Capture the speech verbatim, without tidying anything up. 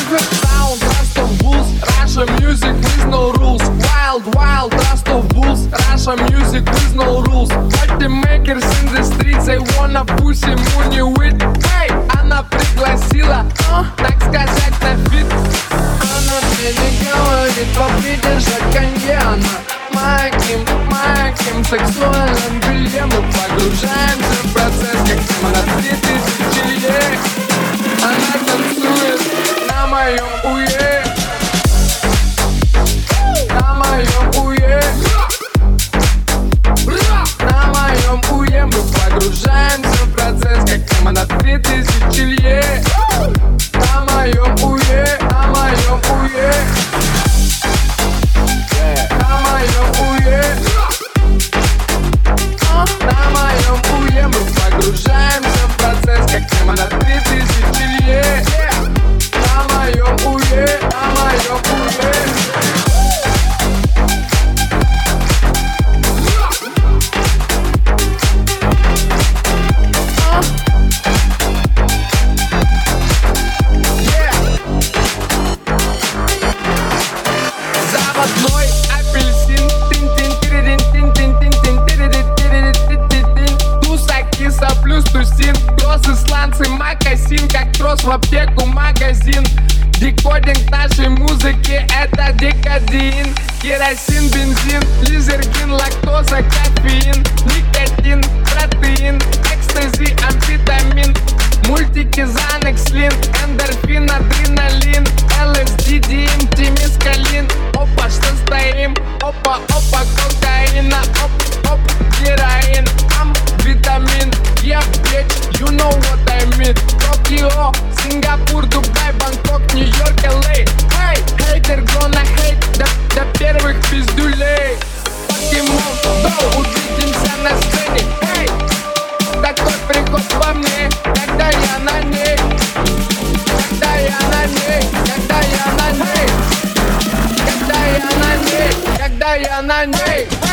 Sound, Rostov Bulls, Russia music with no rules. Wild, wild, Rostov Bulls, Russia music with no rules. Party makers in the streets, they wanna pussy money with. Hey, она пригласила, uh, так сказать, на фит. Она мне не говорит, попридержать кальяна. Моим, моим сексуальным бельем мы погружаемся в процесс, как тема на три тысячи лет. Она танцует на моем уе, на моем уе, на моем уе мы погружаемся в процесс, как тема на три тысячи лет. На моем уе, на моем уе, на моем уе, на моем уе мы погружаемся в процесс, как тема на три тысячи лет. На моем уе, на моем уе. Заводной апельсин, тусаки, соплюс, тусин. Трос исландцы, макасин, как трос в аптеку, магазин. Декодинг нашей музыки — это декадин. Керосин, бензин, лизергин, лактоза, кофеин, никотин, протеин, экстази, амфетамин, мультики, Занекс, Лин, эндорфин, адреналин, ЛСД, ДМТ, мескалин. Опа, что стоим? Опа, опа, кокаина, оп, оп, героин, ам, витамин, yeah, bitch, you know what I mean. Токио, Сингапур, Дубай, Бангкок, Нью-Йорк, Эл Эй. Эй, хейтер gonna hate до, до первых пиздюлей. Покемон, go, увидимся на сцене. Эй, такой приход во мне, когда я на ней, когда я на ней, когда я на ней, когда я на ней, когда я на ней.